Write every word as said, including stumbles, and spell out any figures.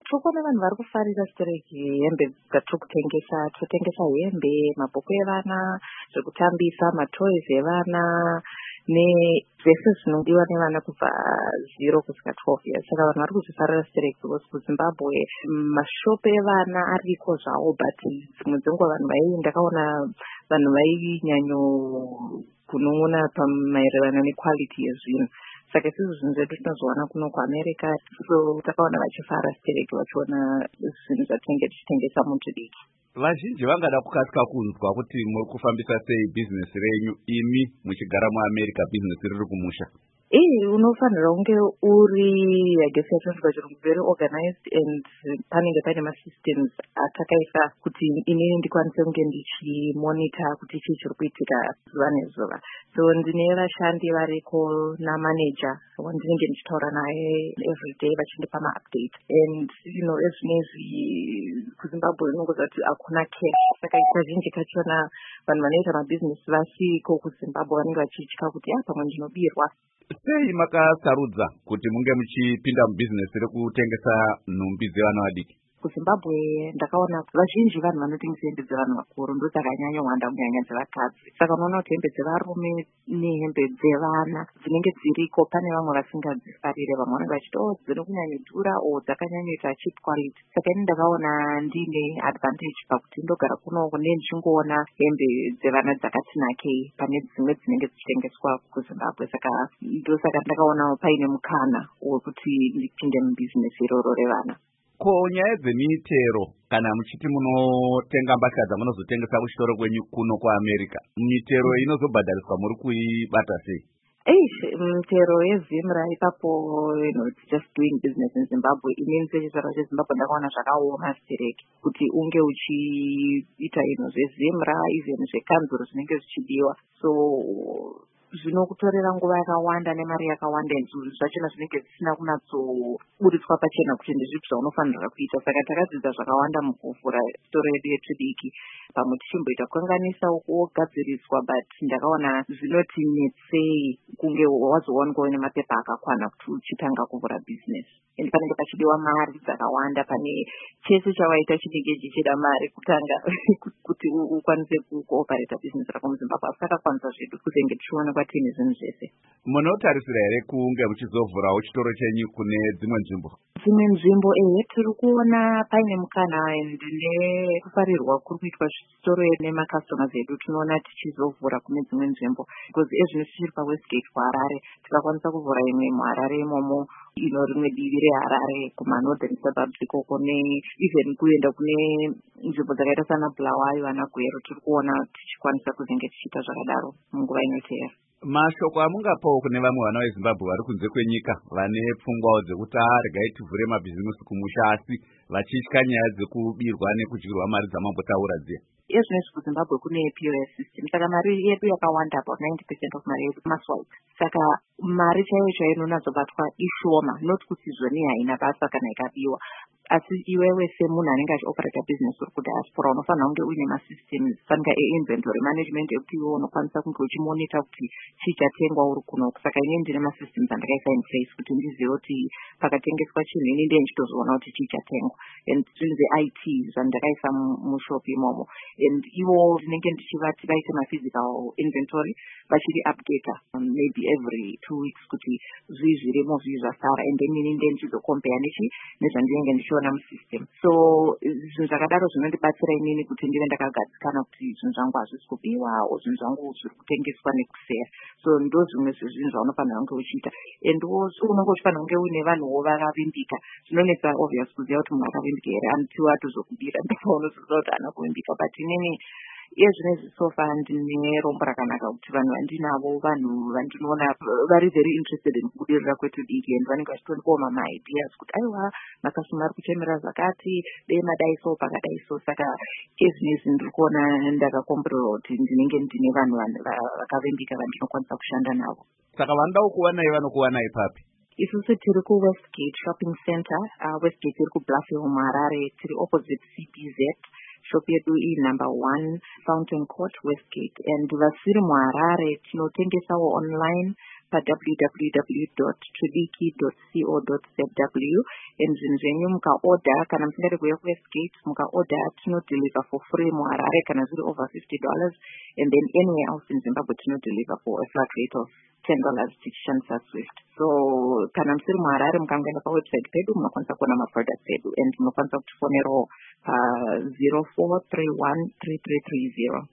Tokona vanhu vari kufarira stereki hembe dzatiri kutengesa. Totengesa hembe, mabhuku evana, zvekutambisa, matoys evana nezvese zvinodiwa nevana kubva zero kusvika twelve years. Saka vanhu vari kuzvifarira stereki because kuZimbabwe mashopu evana ariko zvawo, but dzimwe dzenguva vanhu vai ndakaona vanhu vainyanyo kunon'ona pamaererano nequality yezvinhu. Saka isusu zvinhu zvedu tinozowana kuno kuAmerica, so takaona vachifara stereki vachiona zvinhu zvatinenge tichitengesa mutudiki. Vazhinji vangada kukasika kunzwa kuti muri kufambisa sei bhizinesi renyu imi muchigara muAmerica, bhizinesi riri kumusha. Eh, unofanira kunge uri yagesi yatinoti chirungu very organized, and panenge pane masystems atakaisa kuti inini ndikwanise kunge ndichimonitor kuti chii chiri kuitika zuva nezuva. So ndine vashandi variko namanager wandinenge ndichitaura naye every day vachindipa maupdate, and you know ezvinezvi kuZimbabwe unongoziva kuti hakuna cash. Saka kazhinji kachona vanhu vanoita mabhizinesi vasiko kuZimbabwe vanenge vachitya kuti ah, pamwe ndinobirwa. Sei makasarudza kuti munge muchipinda mubhizinesi rekutengesa nhumbi dzevana vadiki? KuZimbabwe ndakaona vazhinji vanhu vanotengesa hembe dzevanhu vakuru ndo dzakanyanya wanda kunyanya dzevakadzi. Saka unoona kuti hembe dzevarume nehembe dzevana dzinenge dziriko, pane vamwe vasingadzifarire, vamwe vanenge vachiti oh dziri kunyanya dhura o dzakanyanyoita cheap quality. Saka ini ndakaona ndine advantage pakuti ndogara kuno kune ndichingoona hembe dzevana dzakati nakei pane dzimwe dzinenge dzichitengeswa kuZimbabwe. Saka ndosaka ndakaona paine mukana wekuti ndipinde mubhizinesi iroro revana. Ko nyaya dzemitero kana muchiti munotenga mbatya dzamunozotengesa kuchitoro kwenyu kuno kuAmerica, mitero inozobhadhariswa muri kuibata sei? Eish, mitero yezimra ipapo, you know, it's just doing business in Zimbabwe. Inini sechizvaro cheZimbabwe ndakaona zvakaoma stereki kuti unge uchiita ino zvezimra, even zvekanzuro zvinenge zvichidiwa. So zvinokutorera nguva yakawanda nemari yakawanda, zvinhu zvachona zvinenge zvisina kunatsoburitswa pachena kuti ndizvipi zvaunofanira kuita. Saka takadzidza zvakawanda mukuvhura sitoro yedu yetudiki, pamwe tichimboita kukanganisa wogadziriswa, but ndakaona zvinoti netsei kunge wazowanikwa nemapepa akakwana kuti uchitanga kuvhura bhizinesi. Ende panenge pachidiwa mari dzakawanda, pane chese chawaita chinenge chichida mari kutanga kuti ukwanise kuoperata bhizinesi rako muZimbabwe. Asi takakwanisa zvedu kuzenge tichiona kwatini zvinhu zvese. Munotarisira here kunge muchizovhurawo chitoro chenyu kune dzimwe nzvimbo? Dzimwe nzvimbo ehe, tiri kuona paine mukana, ende nekufarirwa kuri kuitwa zvitoro nemakastomers edu tinoona tichizovhura kune dzimwe nzvimbo, because ezvino tichiri paWestgate kuHarare, tikakwanisa kuvhura imwe muHarare imomo, ino rimwe divi reHarare kumanorthern suburbs ikoko, ne even kuenda kune nzvimbo dzakaita sana Bulawayo, Anagwero, tiri kuona tichikwanisa kuzenge tichiita zvakadaro munguva inotevera. Mashoko amungapawo kune vamwe vana veZimbabwe vari kunze kwenyika vane pfungwawo dzekuti regai tivhure mabhizinesi kumusha asi vachitya nyaya dzekubirwa nekudyirwa mari dzamambotaura dziya? Ezvinezvi kuZimbabwe kune P O S system, saka mari yedu yakawanda, about ninety percent of mari yedu maswipe. Saka mari chaiyo chaiyo inonatsobatwa ishoma, not kuti zvoni haina basa kana ikabiwa. Asi iwewe semunhu anenge achioperata bhizinesi uri kudiaspora unofanira kunge uine masystems sanga e-inventory management ekuti iwe unokwanisa kunge uchimonita kuti chii chatengwa uri kuno. Saka ine ndine masystems andakaisa in place kuti ndizive kuti pakatengeswa chinhu ini ndiye ndichitozoona kuti chii chatengwa, and zvinhu zve-I T zvandakaisa mushopu imomo, and ivo ndinenge ndichivati vaise maphysical inventory vachiri updata um, maybe every two weeks kuti zvii zvirimo zvii zvasara, and then ini ndiye ndichizokompea nechi nezvandinenge ndichiona musystem. So zvinhu zvakadaro zvinondibatsira inini kuti ndive ndakagadzikana kuti zvinhu zvangu hazvisi kubiwa o zvinhu zvangu zviri kutengeswa nekusera. So ndo zvimwe zvezvinhu zvaunofanira kunge uchiita, and unonge uchifanira kunge uine vanhuwo vakavimbika. Zvinonetsa obvious kuziva kuti munhu akavimbika here until atozokubira ndopaunoziva kuti haana kuvimbika, but inini ezvinezvi sofa ndine rombo rakanaka kuti vanhu vandinavo vanhu vandinoona vari very interested in kubudirira kwetu diki, and vanenge vachitondipawo maideas kuti aiwa makastomers ari kuchemera zvakati, dei madaiso pakadaiso. Saka ezvinezvi ndiri kuona ndakakomborerwa kuti ndinenge ndine vanhu vakavimbika vandinokwanisa kushanda navo. Saka vanodawo kuwanai vanokuwanai papi? Isusu tiri kuWestgate Shopping Center. uh, Westgate iri kuBluffhill muHarare, tiri opposite C P Z. Shop yedu i number one Fountain Court Westgate, and vasiri muHarare tinotengesawo online pa w w w dot tribiki dot co dot z w. Endlini zvenyu mukaorder kana musingade kuuya kuWestgate mukaorder tinodeliver for free muHarare kana zviri over fifty dollars, and then anywhere else in Zimbabwe tinodeliver for a flat rate of ten dollars tichishandisa Swift. So kana musiri muHarare mukangoenda pawebsite pedu munokwanisa kuona maproducts edu, and munokwanisa kutifonerawo pa zero four three one three three three zero.